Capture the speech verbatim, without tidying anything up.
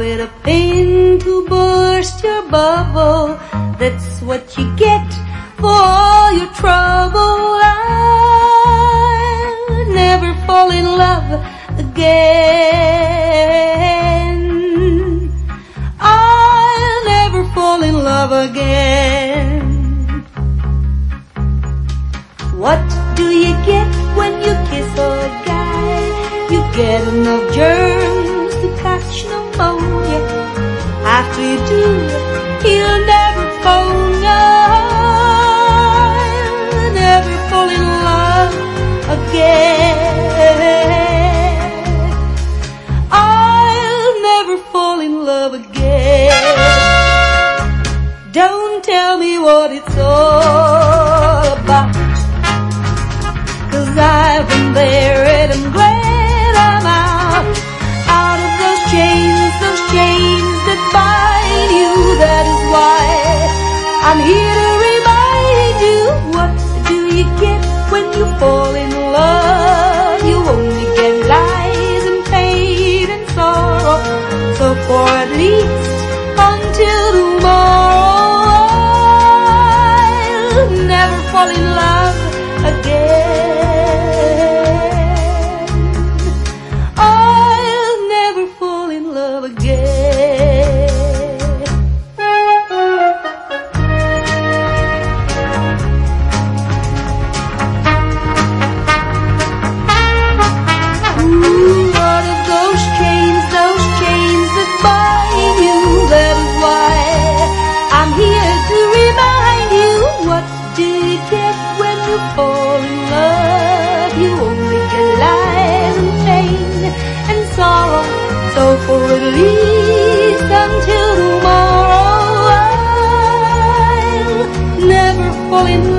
with a pin to burst your bubble. That's what you get for all your trouble. I'll never fall in love again. I'll never fall in love again. What do you get when you kiss a guy? You get enough germs to catch pneumonia. After you do, he'll never phone you. I'll never fall in love again. I'll never fall in love again. Don't tell me what it's all about, 'cause I've been there and I'm glad I'm out. Out of those chains, those chains that bind you. That is why I'm here to remind you. What do you get when you fall in love? You only get lies and pain and sorrow. So for at least until tomorrow, I'll never fall in love again. I'll never fall in love again. Ooh, out of those chains, those chains that bind you. That is why I'm here to remind you. What do you get when you fall in love? You only get lies and pain and sorrow. So for at least until tomorrow, I'll never fall in